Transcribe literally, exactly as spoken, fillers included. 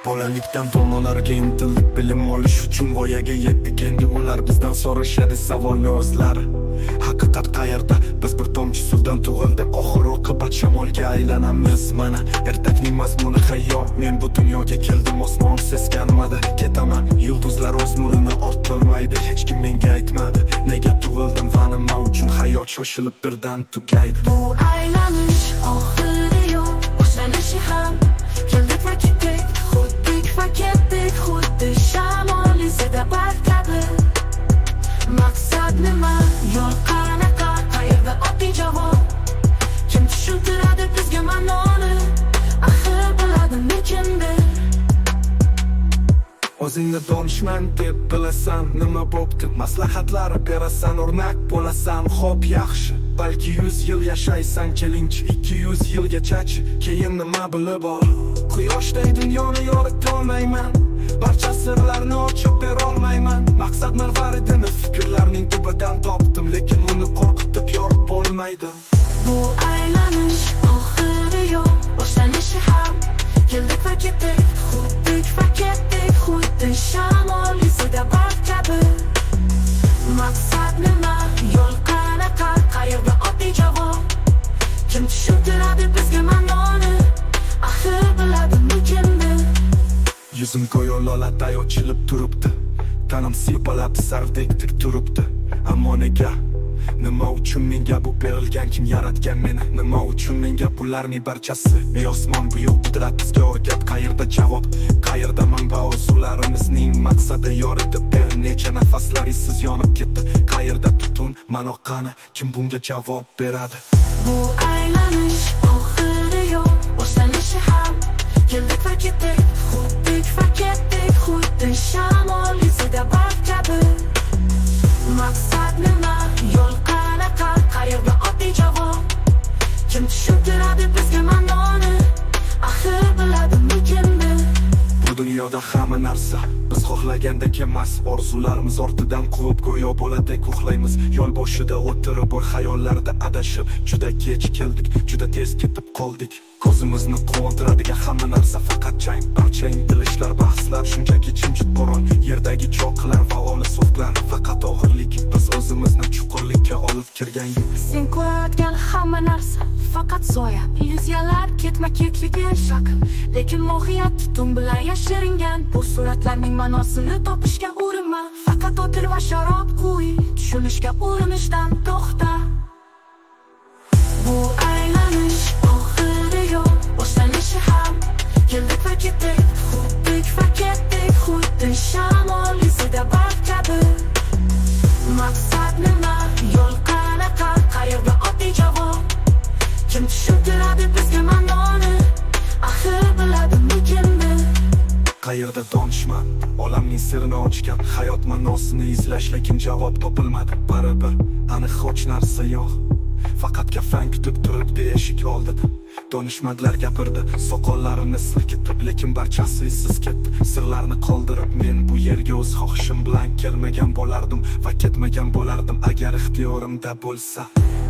Bolalikdan to'nolarga intildik bilim olish uchun voyaga yetdik. Endi ular bizdan so'rashadi savolni o'zlari. Haqiqat qayerda? Biz bir tomchi suvdan tug'ildik, oxir oqibat shamolga aylanamiz. Mana ertakning mazmuni hayot. Men bu dunyoga keldim, osmon seskanmadi. Ketaman, yulduzlar o'z nurini orttirmaydi. Hech kim menga aytmadi nega tug'ildim va nima uchun hayot shoshilib birdan tugaydi. Bu aylanish oxiri yo'q, boshlanishi ham. Keldik va ketdik, xuddik va ketdik, xuddi shamol izida barkabi. Maqsad nima? Yo'l qanaqa? Qayerda oddiy javob? Kim tushuntiradi bizga ma'noni? Axir biladimi kimdir? O'zingga donishman deb bilasan, nima bo'pti? Maslahatlar berasan, o'rnak bo'lasan, xo'p yaxshi. Balki yuz yil yashaysan, kelingchi ikki yuz yilgachachi. Keyin nima bilib ol? Quyoshday dunyoni yoritib olmayman, barcha sirlarni ochib bera olmayman. Maqsad marvaridini fikrlarning tubidan topdim, lekin uni qo'rqitib yorib bo'lmaydi. Bu aylanish oxiri yo'q, boshlanishi ham. Keldik va ketdik, xuddik va ketdik, xuddi shamol izida barkabi. Maqsad nima? Yo'l qanaqa? Qayerda oddiy javob? Kim tushuntiradi bizga ma'noni? Axir biladimi kimdir? Yuzim go'yo loladay ochilib turibdi, tanam siypalab sardek tik turibdi. Ammo nega? Nima uchun menga bu berilgan? Kim yaratgan meni? Nima uchun menga bularning barchasi? Ey osmon, buyuk qudrat bizga o'rgat. Qayerda javob? Qayerda manba? O'zlarimizning maqsadi yoritib ber. Necha nafaslar izsiz yonib ketdi. Qayerda tutun, ma'no qani? Kim bunga javob beradi? Bu aylanish oxiri yo'q, boshlanishi ham. Keldik va ketdik, xuddik va ketdik, xuddi shamol izida barkabi. Maqsad nima? Yo'l qanaqa? Qayerda oddiy javob? Kim tushuntiradi bizga ma'noni? Axir biladimi kimdir? Bu dunyoda hamma narsa biz xohlagandek emas. Orzularimiz ortidan quvib go'yo bo'ladek uxlaymiz. Yo'l boshida o'tirib o'y xayollarda adashib, juda kech keldik, juda tez ketib qoldik. Ko'zimizni quvontiradigan hamma narsa faqat jang, barcha intilishlar, bahslar shunchaki jimjit bo'ron. Yerdagi cho'qqilar va olis so'zlar faqat og'irlik. Biz o'zimizni chuqurlikka olib kirgan yuk. Sen ko'rayotgan hamma narsa faqat zoya, illyuziyalar ketma-ketligi shak. Lekin mohiyat tutun bilan yashiringan. Bu suratlarning ma'nosini topishga urinma, faqat o'tir va sharob quy. Tushunishga urinishdan to'xta. Bu aylanish oxiri yo'q, boshlanishi ham. Keldik va ketdik, xuddik va ketdik, xuddi shamol izida barkabi. Maqsad nima? Yo'l qanaqa? Qayerda oddiy javob? Kim tushuntiradi bizga ma'noni? Axir biladimi kimdir? Qayerda donishman, olamning sirini ochgan, hayot ma'nosini izlash, lekin javob topilmadi. Baribir aniq hech narsa yo'q, faqat kafan kutib turibdi eshik oldida. Donishmandlar gapirdi, soqollarini silkitib, lekin barchasi izsiz ketdi. Sirlarni qoldirib, men bu yerga o'z xohishim bilan kelmagan bo'lardim va ketmagan bo'lardim agar ixtiyorimda bo'lsa.